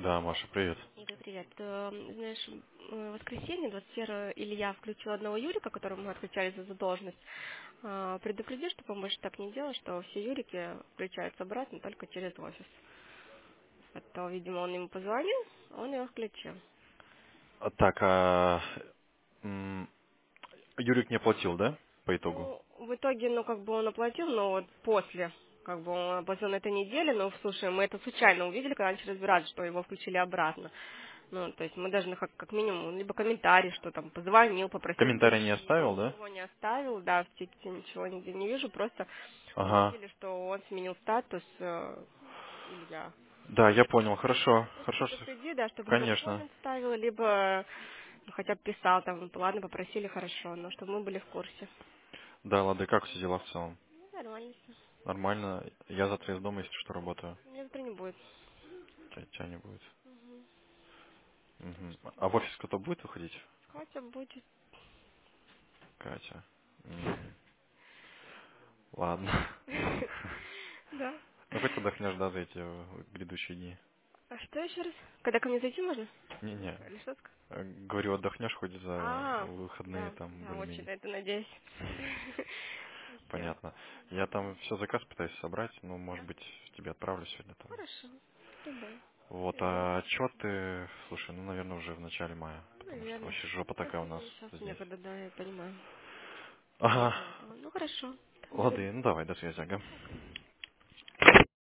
Да, Маша, привет. Игорь, привет. Знаешь, в воскресенье 21 Илья включил одного Юрика, которому мы отключали за задолженность. Предупреди, чтобы он больше так не делал, что все Юрики включаются обратно только через офис. А то, видимо, он ему позвонил, а он его включил. Так, Юрик не платил, да, по итогу? Ну, в итоге, как бы он оплатил, но вот после, как бы он оплатил на этой неделе, но, слушай, мы это случайно увидели, когда начали разбираться, что его включили обратно. Ну, то есть мы должны как минимум, либо комментарий, что там позвонил, попросил Комментарий не прощения, оставил, да? ничего не оставил, да, в тикете ничего нигде не вижу, просто Ага. увидели, что он сменил статус, Илья. Да, я понял, хорошо. Просто Хорошо, что... предупреди, да, чтобы либо Конечно. коммент ставил, либо хотя бы писал там, ладно, попросили, хорошо, но чтобы мы были в курсе. Да, ладно, как все дела в целом? Ну, нормально все. Нормально. Я завтра из дома, если что, работаю. Меня завтра не будет. Тебя не будет. Мгм. Так Мгм. что А в офис кто-то будет выходить? Катя будет. Катя. Ладно. Да. Ну, хоть отдохнешь, да, за эти грядущие дни. А что еще раз? Когда ко мне зайти можно? Не-не. Или что? Говорю, отдохнешь хоть за А, выходные да, там да, очень более-менее. на это надеюсь. Все. Понятно. Я там все заказ пытаюсь собрать, ну, может Да? быть, тебе отправлю сегодня там. Хорошо. Давай. Вот, Передай. а отчеты, слушай, ну, наверное, уже в начале мая, Ну, потому что наверное. вообще жопа Просто такая у нас сейчас здесь. некогда, да, я понимаю. Не Ага. до этого. Ну, хорошо. Давай. Ладно, ну давай, до связи, ага. Пока.